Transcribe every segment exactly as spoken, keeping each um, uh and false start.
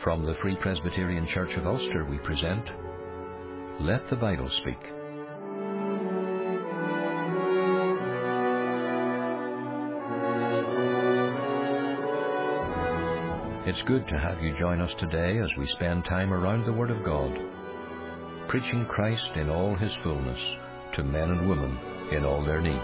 From the Free Presbyterian Church of Ulster we present Let the Bible Speak. It's good to have you join us today as we spend time around the Word of God, preaching Christ in all His fullness to men and women in all their need.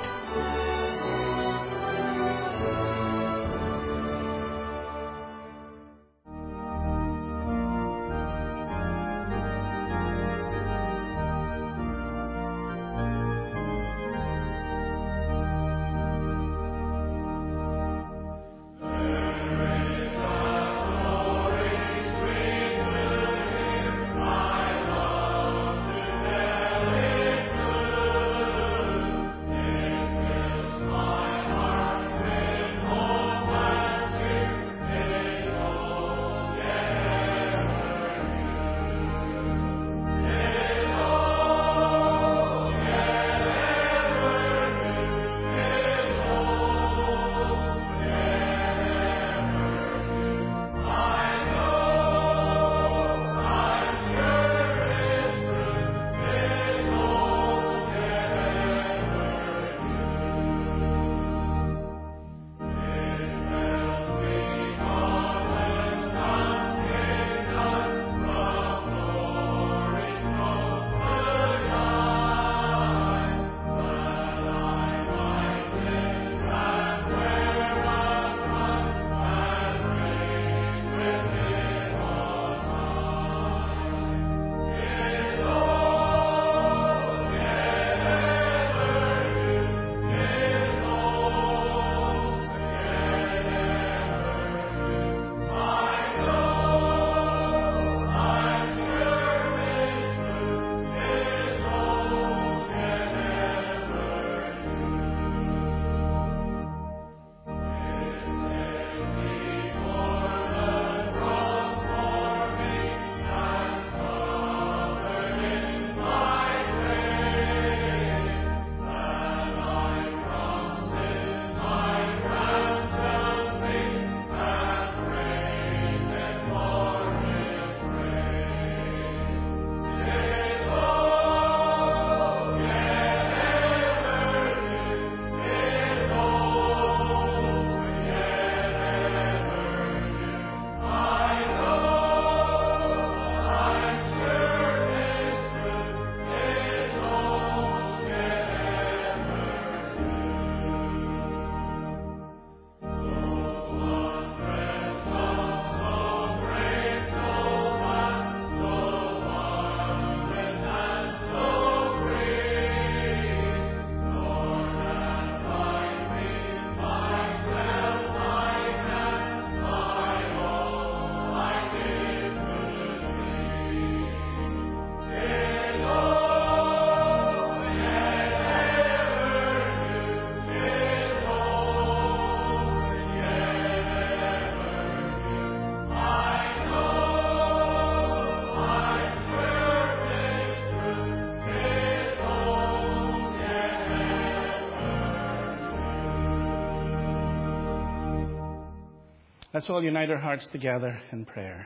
Let's all unite our hearts together in prayer.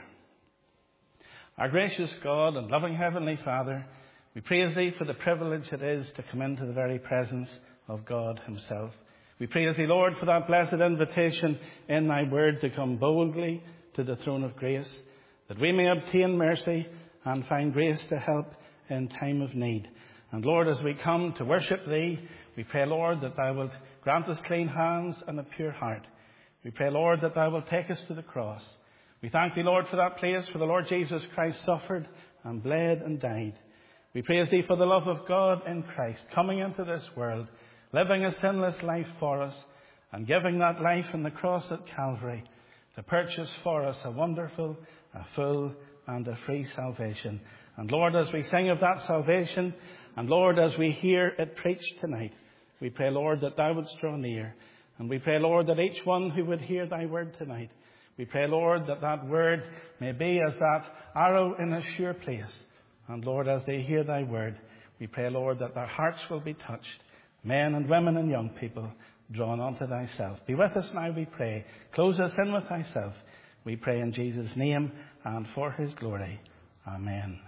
Our gracious God and loving Heavenly Father, we praise Thee for the privilege it is to come into the very presence of God Himself. We praise Thee, Lord, for that blessed invitation in Thy Word to come boldly to the throne of grace, that we may obtain mercy and find grace to help in time of need. And Lord, as we come to worship Thee, we pray, Lord, that Thou wilt grant us clean hands and a pure heart. We pray, Lord, that Thou wilt take us to the cross. We thank Thee, Lord, for that place where the Lord Jesus Christ suffered and bled and died. We praise Thee for the love of God in Christ, coming into this world, living a sinless life for us, and giving that life on the cross at Calvary to purchase for us a wonderful, a full, and a free salvation. And Lord, as we sing of that salvation, and Lord, as we hear it preached tonight, we pray, Lord, that Thou wouldst draw near. And we pray, Lord, that each one who would hear Thy word tonight, we pray, Lord, that that word may be as that arrow in a sure place. And Lord, as they hear Thy word, we pray, Lord, that their hearts will be touched, men and women and young people drawn unto Thyself. Be with us now, we pray. Close us in with Thyself. We pray in Jesus' name and for his glory. Amen.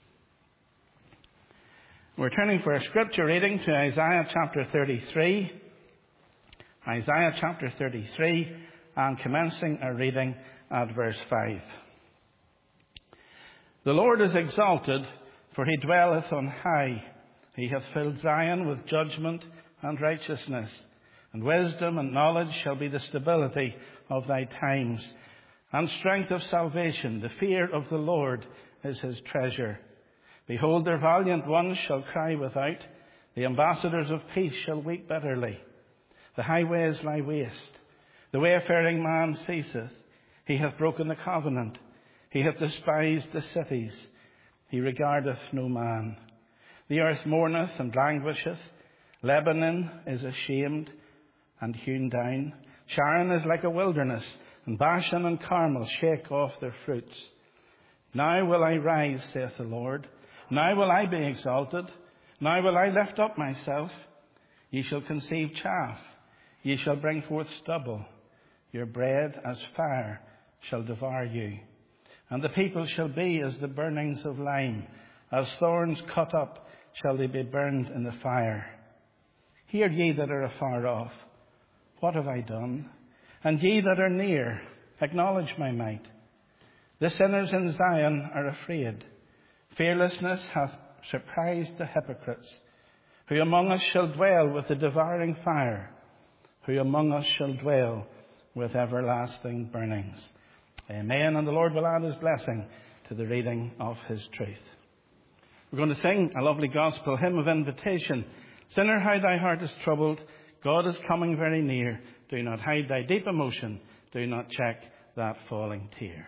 We're turning for a scripture reading to Isaiah chapter thirty-three. Isaiah chapter thirty-three, and commencing our reading at verse five. The Lord is exalted, for he dwelleth on high. He hath filled Zion with judgment and righteousness, and wisdom and knowledge shall be the stability of thy times, and strength of salvation. The fear of the Lord is his treasure. Behold, their valiant ones shall cry without. The ambassadors of peace shall weep bitterly. The highways lie waste. The wayfaring man ceaseth. He hath broken the covenant. He hath despised the cities. He regardeth no man. The earth mourneth and languisheth. Lebanon is ashamed and hewn down. Sharon is like a wilderness, and Bashan and Carmel shake off their fruits. Now will I rise, saith the Lord. Now will I be exalted. Now will I lift up myself. Ye shall conceive chaff. Ye shall bring forth stubble. Your bread as fire shall devour you. And the people shall be as the burnings of lime. As thorns cut up shall they be burned in the fire. Hear ye that are afar off. What have I done? And ye that are near, acknowledge my might. The sinners in Zion are afraid. Fearlessness hath surprised the hypocrites. Who among us shall dwell with the devouring fire? Who among us shall dwell with everlasting burnings? Amen. And the Lord will add his blessing to the reading of his truth. We're going to sing a lovely gospel hymn of invitation. Sinner, how thy heart is troubled. God is coming very near. Do not hide thy deep emotion. Do not check that falling tear.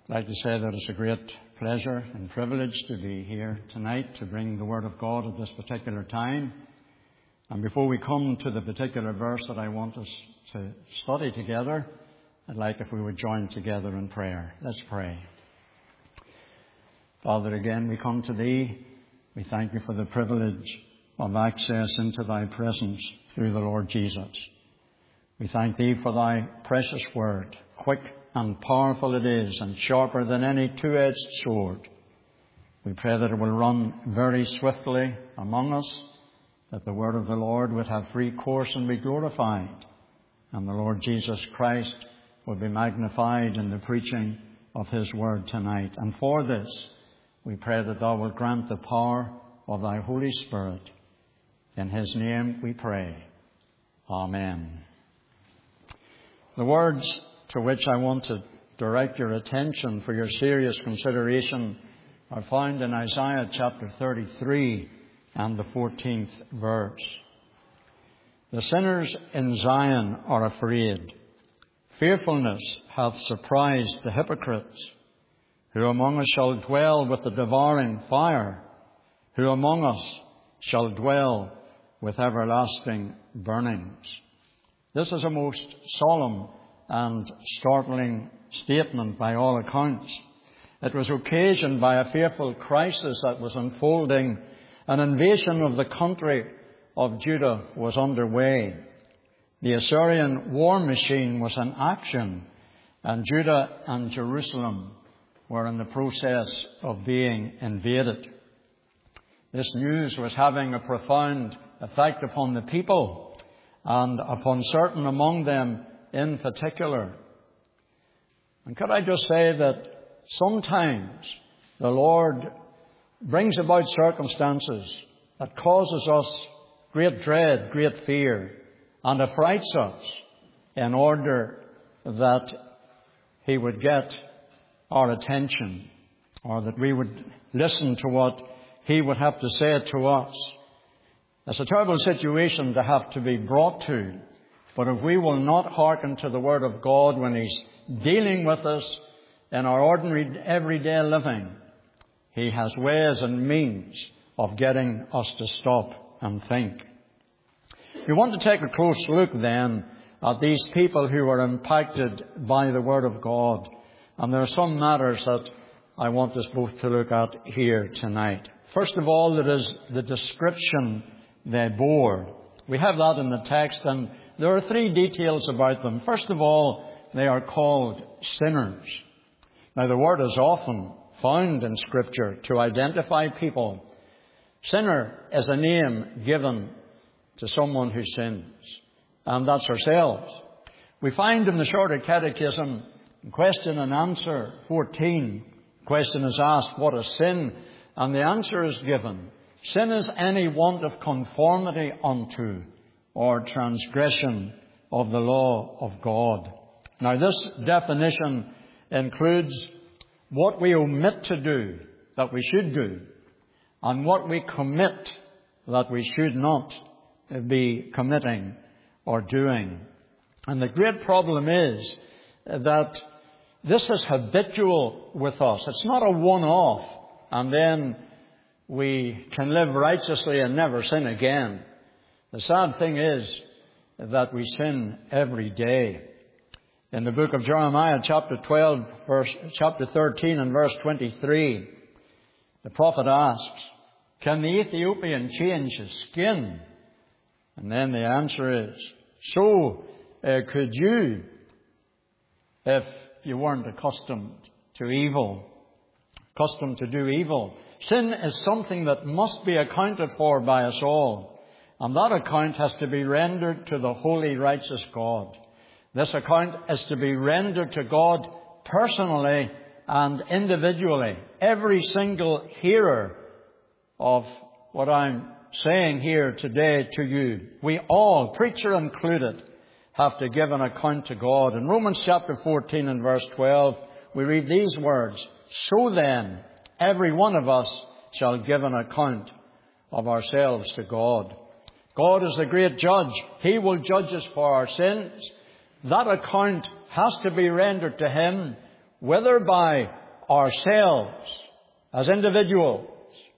I'd like to say that it's a great pleasure and privilege to be here tonight to bring the Word of God at this particular time. And before we come to the particular verse that I want us to study together, I'd like if we would join together in prayer. Let's pray. Father, again we come to Thee. We thank You for the privilege of access into Thy presence through the Lord Jesus. We thank Thee for Thy precious Word. Quick and powerful it is, and sharper than any two-edged sword. We pray that it will run very swiftly among us, that the Word of the Lord would have free course and be glorified, and the Lord Jesus Christ will be magnified in the preaching of His Word tonight. And for this, we pray that Thou wilt grant the power of Thy Holy Spirit. In His name we pray. Amen. The words to which I want to direct your attention for your serious consideration are found in Isaiah chapter thirty-three and the fourteenth verse. The sinners in Zion are afraid. Fearfulness hath surprised the hypocrites. Who among us shall dwell with the devouring fire? Who among us shall dwell with everlasting burnings? This is a most solemn and startling statement by all accounts. It was occasioned by a fearful crisis that was unfolding. An invasion of the country of Judah was underway. The Assyrian war machine was in action, and Judah and Jerusalem were in the process of being invaded. This news was having a profound effect upon the people and upon certain among them in particular. And could I just say that sometimes the Lord brings about circumstances that causes us great dread, great fear, and affrights us in order that He would get our attention, or that we would listen to what He would have to say to us. It's a terrible situation to have to be brought to. But if we will not hearken to the Word of God when He's dealing with us in our ordinary everyday living, He has ways and means of getting us to stop and think. We want to take a close look then at these people who were impacted by the Word of God. And there are some matters that I want us both to look at here tonight. First of all, there is the description they bore. We have that in the text, and there are three details about them. First of all, they are called sinners. Now, the word is often found in Scripture to identify people. Sinner is a name given to someone who sins, and that's ourselves. We find in the Shorter Catechism, in question and answer fourteen, the question is asked, what is sin? And the answer is given. Sin is any want of conformity unto or transgression of the law of God. Now, this definition includes what we omit to do that we should do, and what we commit that we should not be committing or doing. And the great problem is that this is habitual with us. It's not a one-off, and then we can live righteously and never sin again. The sad thing is that we sin every day. In the book of Jeremiah, chapter twelve, verse, chapter thirteen and verse twenty-three, the prophet asks, can the Ethiopian change his skin? And then the answer is, so uh, could you, if you weren't accustomed to evil, accustomed to do evil. Sin is something that must be accounted for by us all. And that account has to be rendered to the holy, righteous God. This account is to be rendered to God personally and individually. Every single hearer of what I'm saying here today to you, we all, preacher included, have to give an account to God. In Romans chapter fourteen and verse twelve, we read these words, so then, every one of us shall give an account of ourselves to God. God is the great judge. He will judge us for our sins. That account has to be rendered to Him whether by ourselves as individuals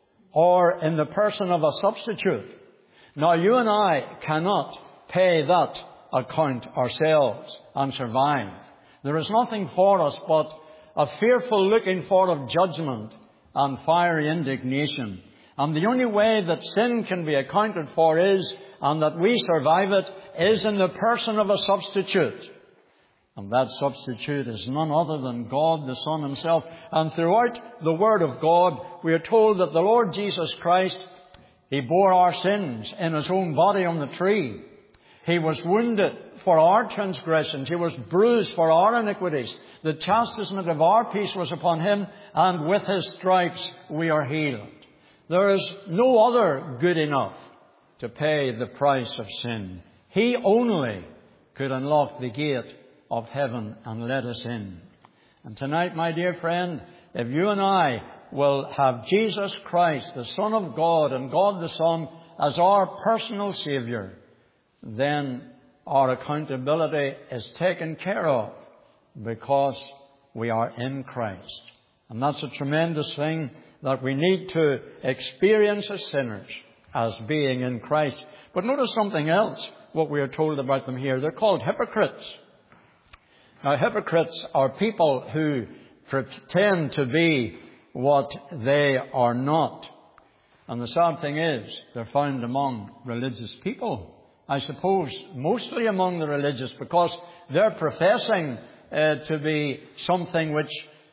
or in the person of a substitute. Now, you and I cannot pay that account ourselves and survive. There is nothing for us but a fearful looking for of judgment and fiery indignation. And the only way that sin can be accounted for is, and that we survive it, is in the person of a substitute. And that substitute is none other than God the Son Himself. And throughout the Word of God, we are told that the Lord Jesus Christ, He bore our sins in His own body on the tree. He was wounded for our transgressions. He was bruised for our iniquities. The chastisement of our peace was upon Him, and with His stripes we are healed. There is no other good enough to pay the price of sin. He only could unlock the gate of heaven and let us in. And tonight, my dear friend, if you and I will have Jesus Christ, the Son of God, and God the Son as our personal Saviour, then our accountability is taken care of because we are in Christ. And that's a tremendous thing that we need to experience as sinners, as being in Christ. But notice something else, what we are told about them here. They're called hypocrites. Now, hypocrites are people who pretend to be what they are not. And the sad thing is, they're found among religious people. I suppose mostly among the religious, because they're professing uh, to be something which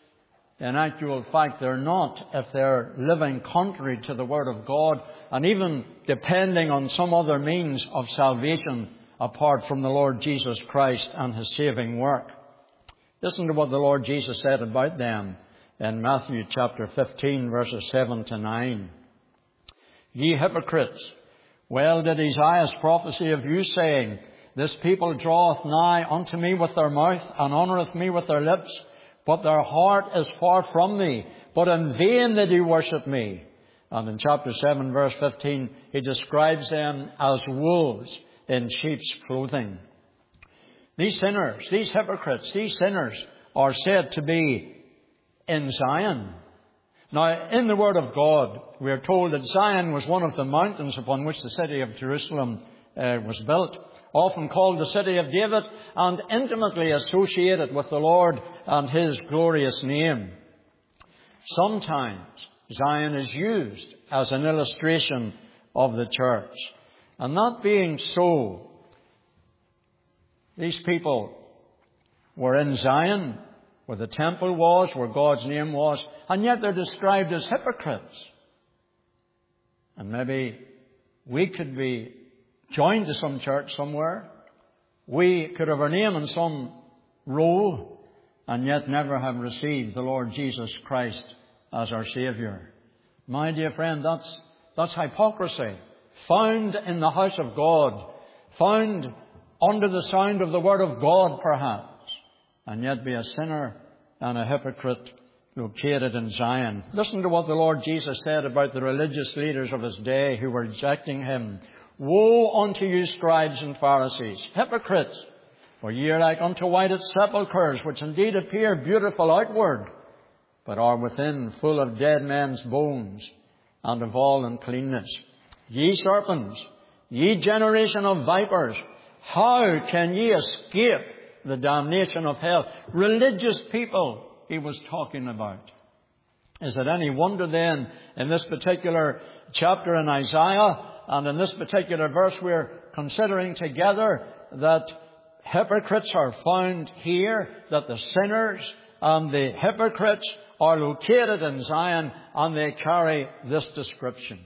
in actual fact they're not, if they're living contrary to the Word of God and even depending on some other means of salvation apart from the Lord Jesus Christ and His saving work. Listen to what the Lord Jesus said about them in Matthew chapter fifteen, verses seven to nine. Ye hypocrites, well did Isaiah prophesy of you, saying, This people draweth nigh unto me with their mouth, and honoureth me with their lips, but their heart is far from me, but in vain they do worship me. And in chapter seven, verse fifteen, he describes them as wolves in sheep's clothing. These sinners, these hypocrites, these sinners are said to be in Zion. Now, in the Word of God, we are told that Zion was one of the mountains upon which the city of Jerusalem uh, was built, often called the city of David, and intimately associated with the Lord and His glorious name. Sometimes Zion is used as an illustration of the church. And that being so, these people were in Zion, where the temple was, where God's name was, and yet they're described as hypocrites. And maybe we could be joined to some church somewhere. We could have our name in some roll and yet never have received the Lord Jesus Christ as our Saviour. My dear friend, that's, that's hypocrisy. Found in the house of God, found under the sound of the Word of God perhaps, and yet be a sinner and a hypocrite located in Zion. Listen to what the Lord Jesus said about the religious leaders of His day who were rejecting Him. Woe unto you, scribes and Pharisees, hypocrites! For ye are like unto whited sepulchres, which indeed appear beautiful outward, but are within full of dead men's bones and of all uncleanness. Ye serpents, ye generation of vipers, how can ye escape the damnation of hell? Religious people He was talking about. Is it any wonder then, in this particular chapter in Isaiah, and in this particular verse we're considering together, that hypocrites are found here, that the sinners and the hypocrites are located in Zion, and they carry this description.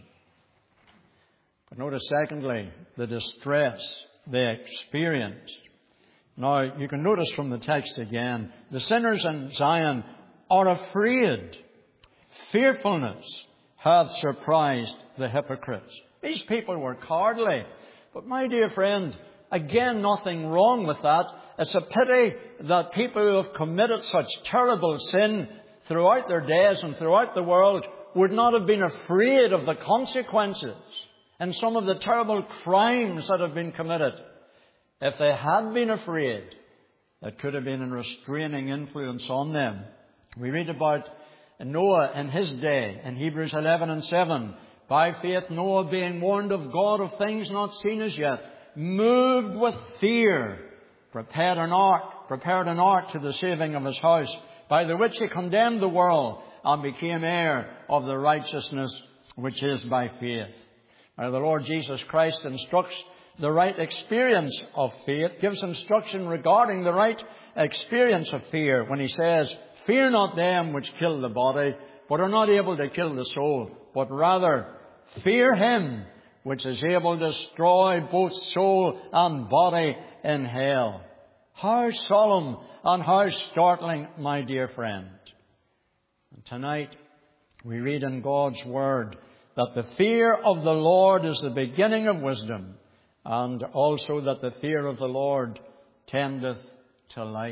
But notice secondly, the distress they experienced. Now, you can notice from the text again, the sinners in Zion are afraid. Fearfulness hath surprised the hypocrites. These people were cowardly. But my dear friend, again, nothing wrong with that. It's a pity that people who have committed such terrible sin throughout their days and throughout the world would not have been afraid of the consequences and some of the terrible crimes that have been committed. If they had been afraid, it could have been a restraining influence on them We read about Noah in his day in Hebrews eleven and seven. By faith Noah, being warned of God of things not seen as yet, moved with fear, prepared an ark, prepared an ark to the saving of his house, by the which he condemned the world and became heir of the righteousness which is by faith. Now the Lord Jesus Christ instructs the right experience of faith, gives instruction regarding the right experience of fear when he says, "Fear not them which kill the body, but are not able to kill the soul, but rather fear him which is able to destroy both soul and body in hell." How solemn and how startling, my dear friend. And tonight we read in God's Word that the fear of the Lord is the beginning of wisdom, and also that the fear of the Lord tendeth to life.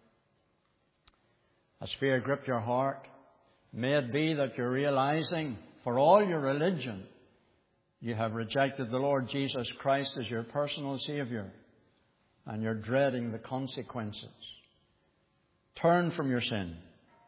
Has fear gripped your heart? May it be that you're realizing, for all your religion, you have rejected the Lord Jesus Christ as your personal Savior, and you're dreading the consequences. Turn from your sin.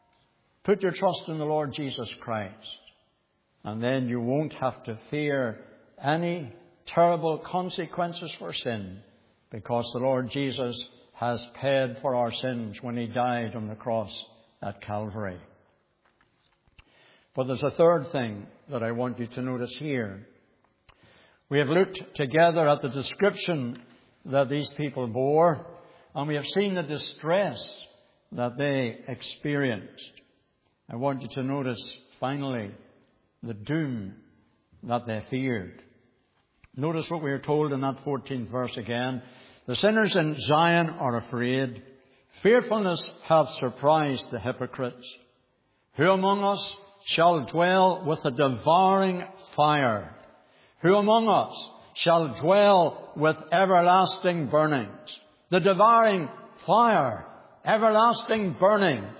Put your trust in the Lord Jesus Christ, and then you won't have to fear any terrible consequences for sin, because the Lord Jesus has paid for our sins when He died on the cross at Calvary. But there's a third thing that I want you to notice here. We have looked together at the description that these people bore, and we have seen the distress that they experienced. I want you to notice, finally, the doom that they feared. Notice what we are told in that fourteenth verse again. The sinners in Zion are afraid. Fearfulness hath surprised the hypocrites. Who among us shall dwell with a devouring fire? Who among us shall dwell with everlasting burnings? The devouring fire, everlasting burnings.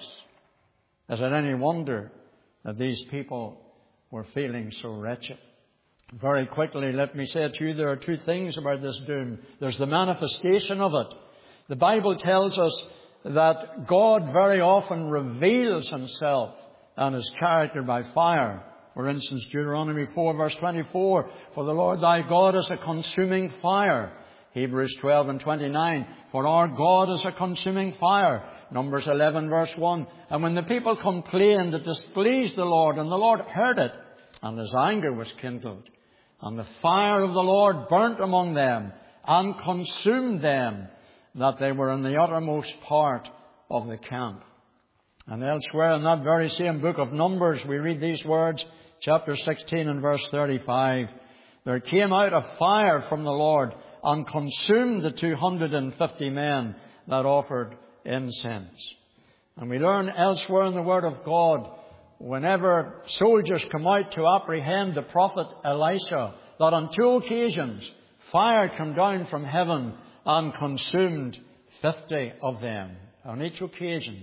Is it any wonder that these people were feeling so wretched? Very quickly, let me say to you, there are two things about this doom. There's the manifestation of it. The Bible tells us that God very often reveals Himself and His character by fire. For instance, Deuteronomy four verse twenty-four, "For the Lord thy God is a consuming fire." Hebrews twelve and twenty-nine, "For our God is a consuming fire." Numbers eleven verse one, "And when the people complained, it displeased the Lord, and the Lord heard it, and His anger was kindled. And the fire of the Lord burnt among them, and consumed them, that they were in the uttermost part of the camp." And elsewhere in that very same book of Numbers, we read these words, chapter sixteen and verse thirty-five. "There came out a fire from the Lord, and consumed the two hundred and fifty men that offered incense." And we learn elsewhere in the Word of God, whenever soldiers come out to apprehend the prophet Elisha, that on two occasions fire came down from heaven and consumed fifty of them. On each occasion,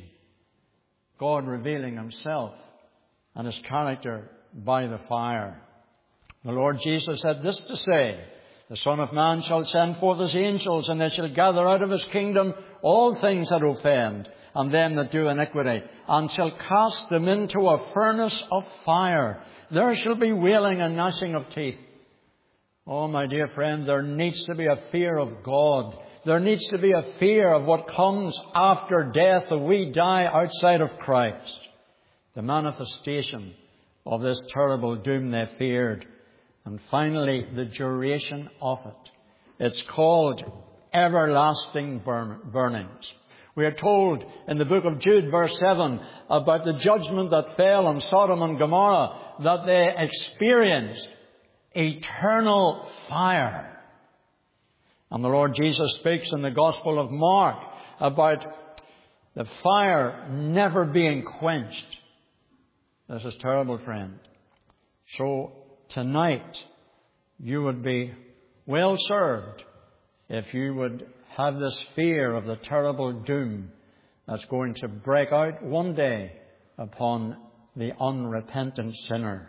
God revealing Himself and His character by the fire. The Lord Jesus had this to say, "The Son of Man shall send forth His angels, and they shall gather out of His kingdom all things that offend, and them that do iniquity, and shall cast them into a furnace of fire. There shall be wailing and gnashing of teeth." Oh, my dear friend, there needs to be a fear of God. There needs to be a fear of what comes after death if we die outside of Christ. The manifestation of this terrible doom they feared. And finally, the duration of it. It's called everlasting burn- burnings. We are told in the book of Jude, verse seven, about the judgment that fell on Sodom and Gomorrah, that they experienced eternal fire. And the Lord Jesus speaks in the Gospel of Mark about the fire never being quenched. This is terrible, friend. So tonight, you would be well served if you would have this fear of the terrible doom that's going to break out one day upon the unrepentant sinner.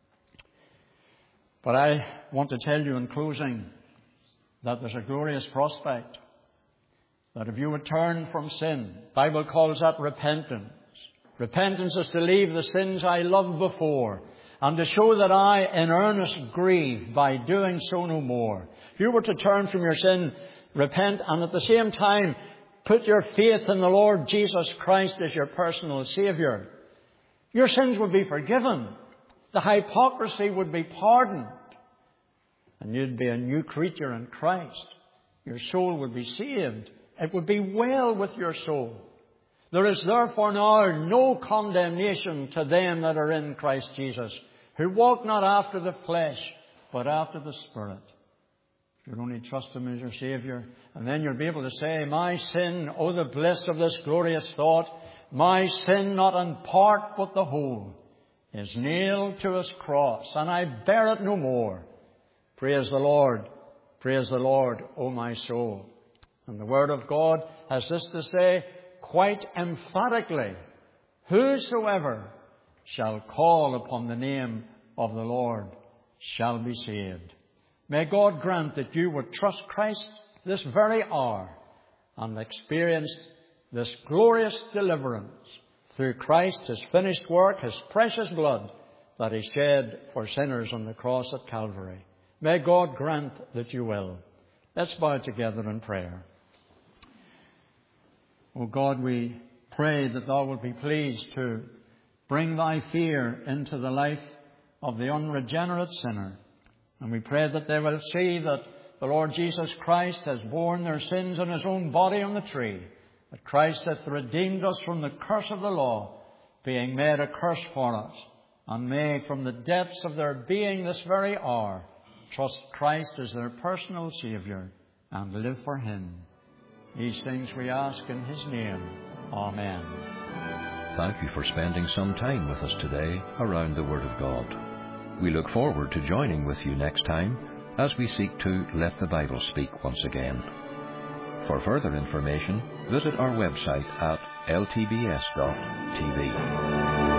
But I want to tell you in closing that there's a glorious prospect that if you would turn from sin, the Bible calls that repentance, Repentance is to leave the sins I loved before, and to show that I in earnest grieve by doing so no more. If you were to turn from your sin, repent, and at the same time put your faith in the Lord Jesus Christ as your personal Saviour, your sins would be forgiven. The hypocrisy would be pardoned. And you'd be a new creature in Christ. Your soul would be saved. It would be well with your soul. There is therefore now no condemnation to them that are in Christ Jesus, who walk not after the flesh, but after the Spirit. You'll only trust Him as your Saviour, and then you'll be able to say, my sin, oh the bliss of this glorious thought, my sin not in part but the whole, is nailed to His cross, and I bear it no more. Praise the Lord, praise the Lord, O my soul. And the Word of God has this to say quite emphatically, whosoever shall call upon the name of the Lord shall be saved. May God grant that you would trust Christ this very hour and experience this glorious deliverance through Christ, His finished work, His precious blood that He shed for sinners on the cross at Calvary. May God grant that you will. Let's bow together in prayer. O God, we pray that Thou wilt be pleased to bring Thy fear into the life of the unregenerate sinner. And we pray that they will see that the Lord Jesus Christ has borne their sins in His own body on the tree, that Christ hath redeemed us from the curse of the law, being made a curse for us, and may from the depths of their being this very hour trust Christ as their personal Saviour and live for Him. These things we ask in His name. Amen. Thank you for spending some time with us today around the Word of God. We look forward to joining with you next time as we seek to let the Bible speak once again. For further information, visit our website at l t b s dot t v.